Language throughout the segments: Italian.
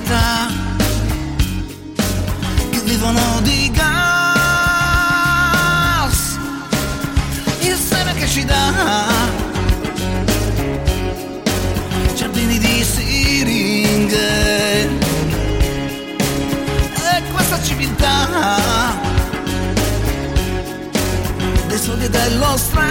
città che vivono di gas, il seme che ci dà giardini di siringhe e questa civiltà dei soldi e dello stress.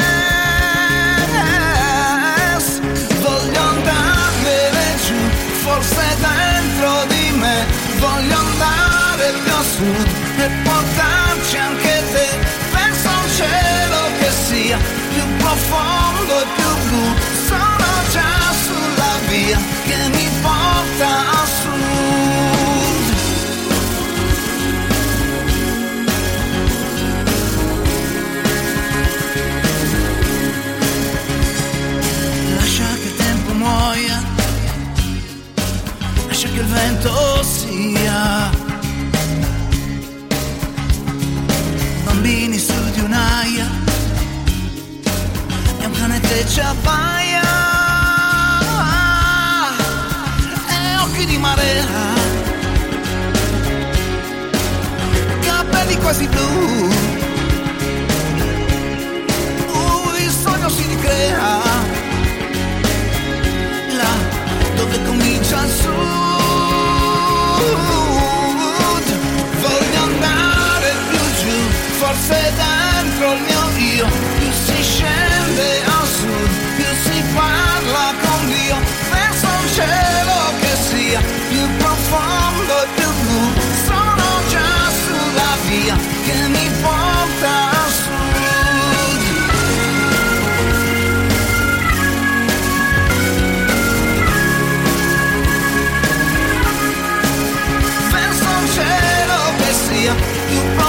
Voglio andare giù, forse dentro di me, voglio andare più a sud e portarci anche te verso un cielo che sia più profondo e più blu. Sono già sulla via che mi porta a sud. Lascia che il tempo muoia, lascia che il vento sia bambini su di un'aia e un cane che ci abbaia e occhi di marea, capelli quasi blu, il sogno si ricrea là dove comincia il sud. Voglio andare più giù, forse dentro il mio io, più si scende a sud, più si parla con Dio, verso un cielo che sia più profondo e più blu. Sono già sulla via che mi porta a sud. Verso un cielo che sia più profondo